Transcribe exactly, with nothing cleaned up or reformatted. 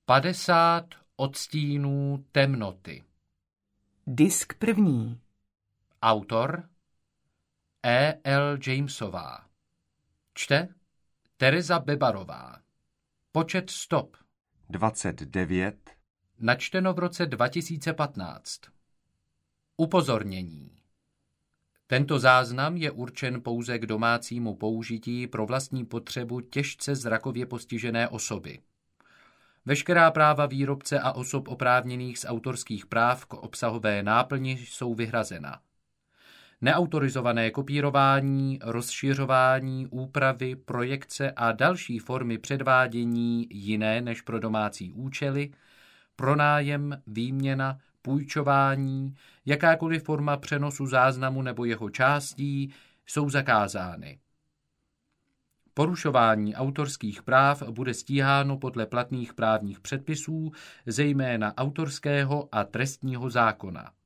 padesát odstínů temnoty. Disk první. Autor E L Jamesová. Čte Tereza Bebarová. Počet stop dvacet devět. Načteno v roce dva tisíce patnáct. Upozornění. Tento záznam je určen pouze k domácímu použití pro vlastní potřebu těžce zrakově postižené osoby. Veškerá práva výrobce a osob oprávněných z autorských práv k obsahové náplni jsou vyhrazena. Neautorizované kopírování, rozšiřování, úpravy, projekce a další formy předvádění jiné než pro domácí účely, pronájem, výměna, půjčování, jakákoliv forma přenosu záznamu nebo jeho částí jsou zakázány. Porušování autorských práv bude stíháno podle platných právních předpisů, zejména autorského a trestního zákona.